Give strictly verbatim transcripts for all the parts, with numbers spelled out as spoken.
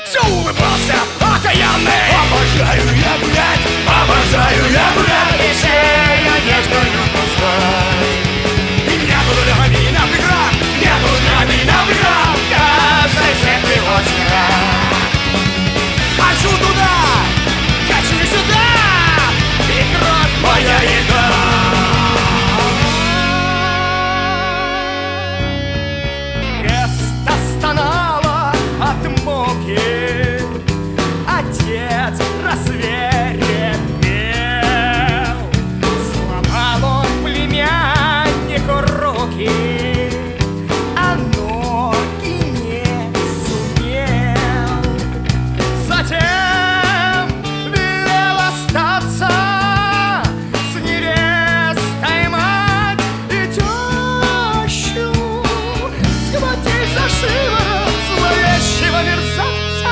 Все улыбался окаянный. Обожаю я гулять, обожаю я гулять, И шею нежную пускать. и нету для меня преград, нету для меня преград. Каждый светлый очень рад. Хочу туда, Хочу сюда, и кровь моя еда. Место стонало от муки, отец рассверепел. Сломал он племяннику руки, а ноги не сумел. Затем велел остаться с невестой мать и тещу, схватить за шиворот зловещего мерзавца.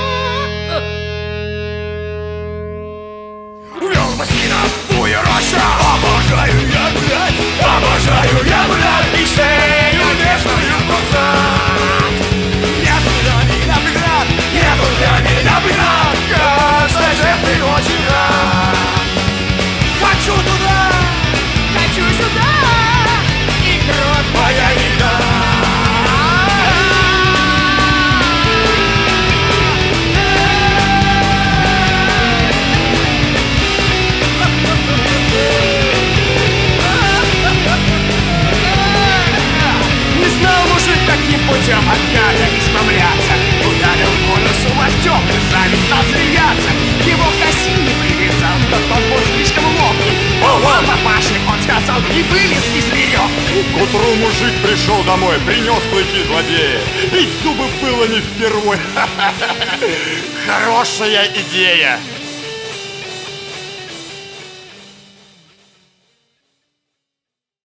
Увел бы сына в тую рощу. Обожаю я гулять, обожаю я гулять, И шею нежную кусать. нету для меня преград, нету для меня преград. Каждой жертве очень рад. Хочу туда, Хочу сюда, и кровь моя еда. Не знал мужик, каким путем от гада избавляться. Ударил по носу локтем, и зависть стал смеяться. Его к оси не привязал, но тот был слишком ловкий. Ого, папаши, он сказал, и вылез из веревки. К утру мужик пришел домой, принес клыки злодея. Бить зубы было не впервой. Хорошая идея.